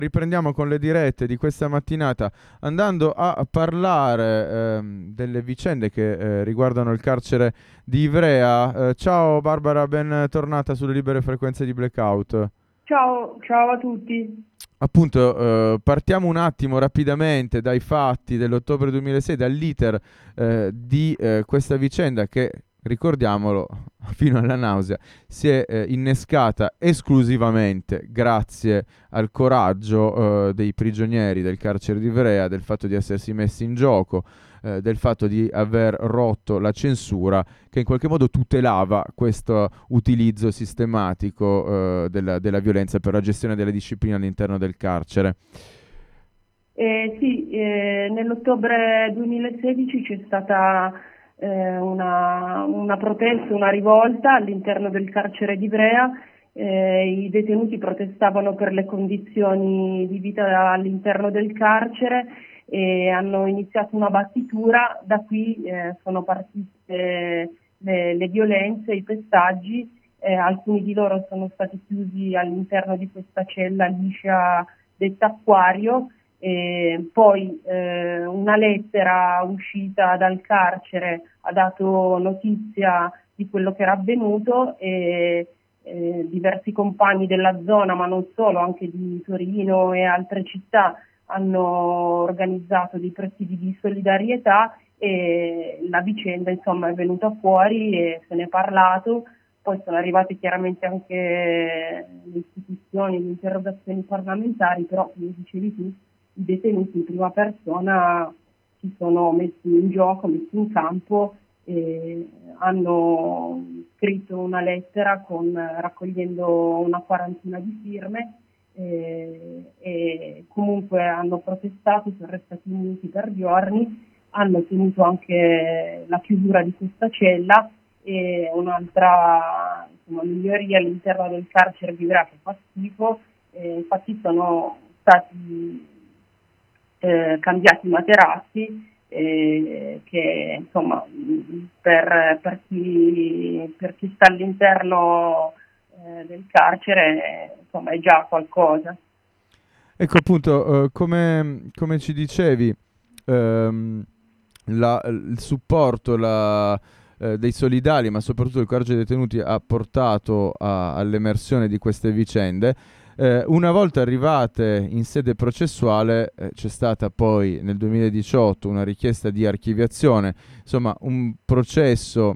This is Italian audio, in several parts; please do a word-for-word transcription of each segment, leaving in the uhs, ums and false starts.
Riprendiamo con le dirette di questa mattinata andando a parlare ehm, delle vicende che eh, riguardano il carcere di Ivrea. Eh, ciao Barbara, bentornata sulle libere frequenze di Blackout. Ciao, ciao a tutti. Appunto, eh, partiamo un attimo rapidamente dai fatti dell'ottobre duemilasei, dall'iter eh, di eh, questa vicenda che, ricordiamolo, fino alla nausea, si è eh, innescata esclusivamente grazie al coraggio eh, dei prigionieri del carcere di Ivrea, del fatto di essersi messi in gioco, eh, del fatto di aver rotto la censura che in qualche modo tutelava questo utilizzo sistematico eh, della, della violenza per la gestione della disciplina all'interno del carcere. Eh, sì, eh, nell'ottobre duemilasedici c'è stata eh, una, una protesta, una rivolta all'interno del carcere di Ivrea. Eh, i detenuti protestavano per le condizioni di vita all'interno del carcere e hanno iniziato una battitura. Da qui eh, sono partite le, le violenze, i pestaggi. Eh, alcuni di loro sono stati chiusi all'interno di questa cella liscia detta acquario. E poi eh, una lettera uscita dal carcere ha dato notizia di quello che era avvenuto e eh, diversi compagni della zona, ma non solo, anche di Torino e altre città, hanno organizzato dei presidi di solidarietà e la vicenda insomma è venuta fuori e se ne è parlato. Poi sono arrivate chiaramente anche le istituzioni, le interrogazioni parlamentari, però come dicevi tu, i detenuti in prima persona si sono messi in gioco, messi in campo e hanno scritto una lettera con, raccogliendo una quarantina di firme e, e comunque hanno protestato, sono restati uniti per giorni, hanno ottenuto anche la chiusura di questa cella e un'altra insomma, miglioria all'interno del carcere di Ivrea che fa schifo. Eh, infatti sono stati eh, cambiati i materassi eh, che insomma per, per, chi, per chi sta all'interno eh, del carcere insomma è già qualcosa. Ecco appunto, eh, come, come ci dicevi, ehm, la- il supporto la- eh, dei solidali, ma soprattutto il coraggio dei detenuti ha portato a- all'emersione di queste vicende. Eh, una volta arrivate in sede processuale, eh, c'è stata poi nel duemiladiciotto una richiesta di archiviazione, insomma un processo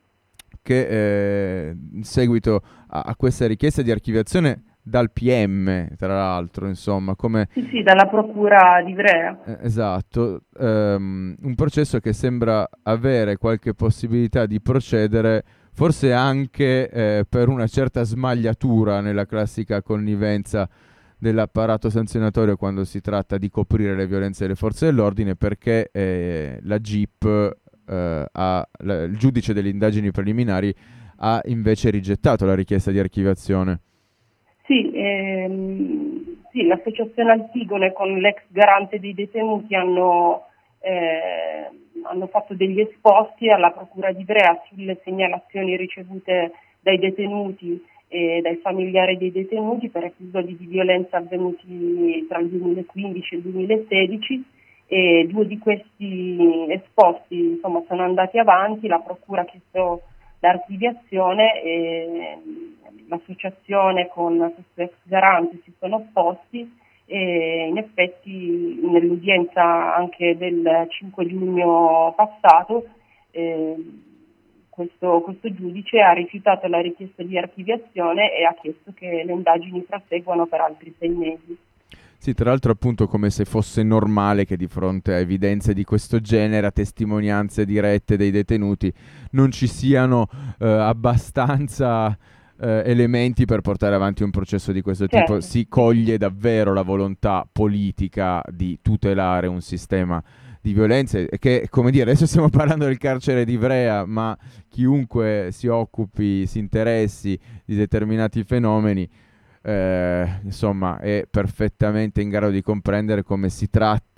che eh, in seguito a, a questa richiesta di archiviazione dal P M, tra l'altro, insomma, come Sì, sì, dalla procura di Ivrea. eh, esatto, ehm, un processo che sembra avere qualche possibilità di procedere, forse anche eh, per una certa smagliatura nella classica connivenza dell'apparato sanzionatorio quando si tratta di coprire le violenze delle forze dell'ordine, perché eh, la G I P, eh, ha, la- il giudice delle indagini preliminari, ha invece rigettato la richiesta di archiviazione. Sì, ehm, sì, l'associazione Antigone con l'ex garante dei detenuti hanno, eh, hanno fatto degli esposti alla Procura di Ivrea sulle segnalazioni ricevute dai detenuti e dai familiari dei detenuti per episodi di violenza avvenuti tra il duemilaquindici e il duemilasedici e due di questi esposti insomma, sono andati avanti, la Procura ha chiesto l'archiviazione e l'associazione con questo ex garante si sono opposti e in effetti nell'udienza anche del cinque giugno passato eh, questo, questo giudice ha rifiutato la richiesta di archiviazione e ha chiesto che le indagini proseguano per altri sei mesi. Sì, tra l'altro appunto come se fosse normale che di fronte a evidenze di questo genere, a testimonianze dirette dei detenuti, non ci siano eh, abbastanza eh, elementi per portare avanti un processo di questo tipo. Certo, Si sì, coglie davvero la volontà politica di tutelare un sistema di violenze che, come dire, adesso stiamo parlando del carcere di Ivrea, ma chiunque si occupi, si interessi di determinati fenomeni, eh, insomma, è perfettamente in grado di comprendere come si tratti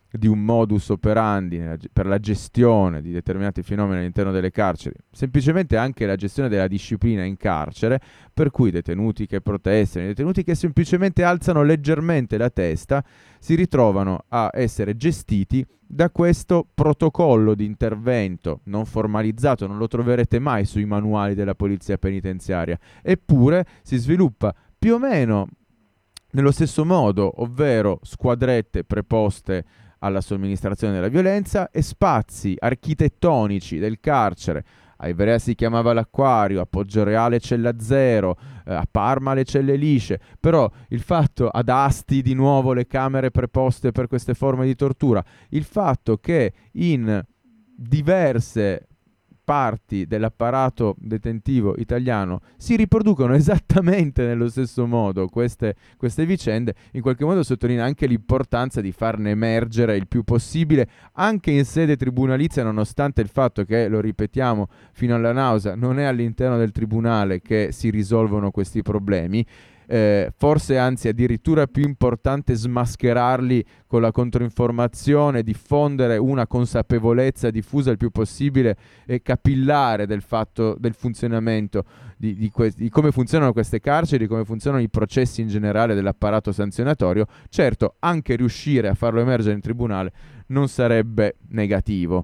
di un modus operandi nella ge- per la gestione di determinati fenomeni all'interno delle carceri, semplicemente anche la gestione della disciplina in carcere, per cui i detenuti che protestano, i detenuti che semplicemente alzano leggermente la testa, si ritrovano a essere gestiti da questo protocollo di intervento non formalizzato, non lo troverete mai sui manuali della polizia penitenziaria, eppure si sviluppa più o meno nello stesso modo, ovvero squadrette preposte alla somministrazione della violenza e spazi architettonici del carcere. A Ivrea si chiamava l'Acquario, a Poggioreale Cella Zero, eh, a Parma le celle lisce, però il fatto, ad Asti di nuovo le camere preposte per queste forme di tortura, il fatto che in diverse parti dell'apparato detentivo italiano si riproducono esattamente nello stesso modo queste, queste vicende, in qualche modo sottolinea anche l'importanza di farne emergere il più possibile anche in sede tribunalizia, nonostante il fatto che, lo ripetiamo fino alla nausea, non è all'interno del tribunale che si risolvono questi problemi. Eh, forse anzi addirittura più importante smascherarli con la controinformazione, diffondere una consapevolezza diffusa il più possibile e capillare del fatto del funzionamento di, di, que- di come funzionano queste carceri, di come funzionano i processi in generale dell'apparato sanzionatorio. Certo, anche riuscire a farlo emergere in tribunale non sarebbe negativo.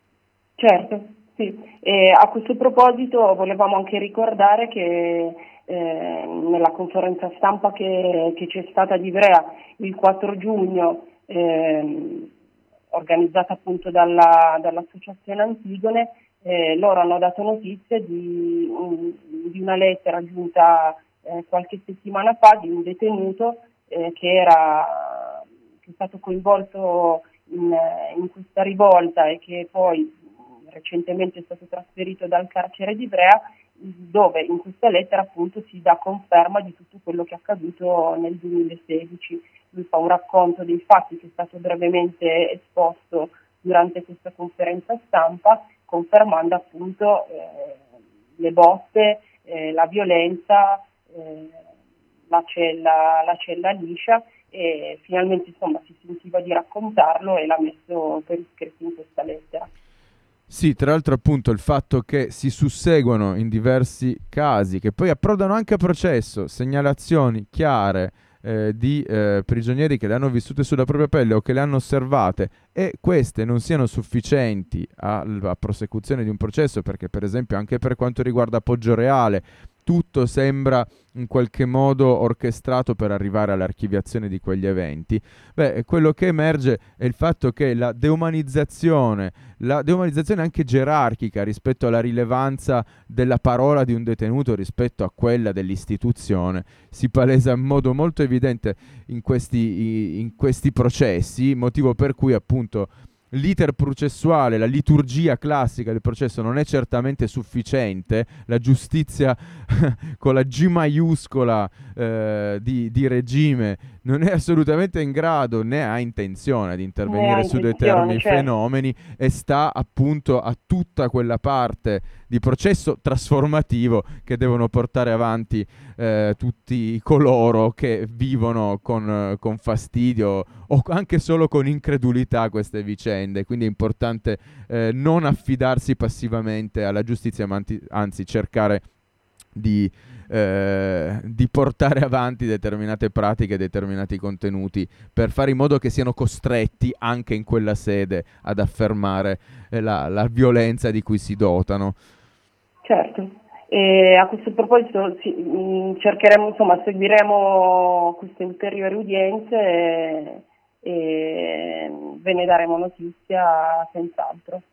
Certo, sì. E a questo proposito volevamo anche ricordare che eh, nella conferenza stampa che, che c'è stata ad Ivrea il quattro giugno, ehm, organizzata appunto dalla, dall'Associazione Antigone, eh, loro hanno dato notizia di, un- di una lettera giunta eh, qualche settimana fa di un detenuto eh, che era che è stato coinvolto in, in questa rivolta e che poi recentemente è stato trasferito dal carcere di Ivrea, dove in questa lettera appunto si dà conferma di tutto quello che è accaduto nel duemilasedici. Lui fa un racconto dei fatti che è stato brevemente esposto durante questa conferenza stampa, confermando appunto eh, le botte, eh, la violenza, eh, la cella, la cella liscia, e finalmente insomma si sentiva di raccontarlo e l'ha messo per iscritto in questa lettera. Sì, tra l'altro appunto il fatto che si susseguono in diversi casi, che poi approdano anche a processo, segnalazioni chiare eh, di eh, prigionieri che le hanno vissute sulla propria pelle o che le hanno osservate e queste non siano sufficienti alla prosecuzione di un processo, perché per esempio anche per quanto riguarda Poggioreale tutto sembra in qualche modo orchestrato per arrivare all'archiviazione di quegli eventi. Beh, quello che emerge è il fatto che la deumanizzazione, la deumanizzazione anche gerarchica rispetto alla rilevanza della parola di un detenuto rispetto a quella dell'istituzione si palesa in modo molto evidente in questi, in questi processi, motivo per cui appunto l'iter processuale, la liturgia classica del processo non è certamente sufficiente, la giustizia con la G maiuscola eh, di, di regime non è assolutamente in grado né ha intenzione di Ne ha intervenire su intenzione, determinati certo. fenomeni e sta appunto a tutta quella parte di processo trasformativo che devono portare avanti eh, tutti coloro che vivono con, eh, con fastidio o anche solo con incredulità queste vicende. Quindi è importante eh, non affidarsi passivamente alla giustizia, ma anti- anzi cercare di, eh, di portare avanti determinate pratiche, determinati contenuti per fare in modo che siano costretti anche in quella sede ad affermare eh, la, la violenza di cui si dotano. Certo, e a questo proposito sì, mh, cercheremo, insomma, seguiremo queste ulteriori udienze e, e ve ne daremo notizia senz'altro.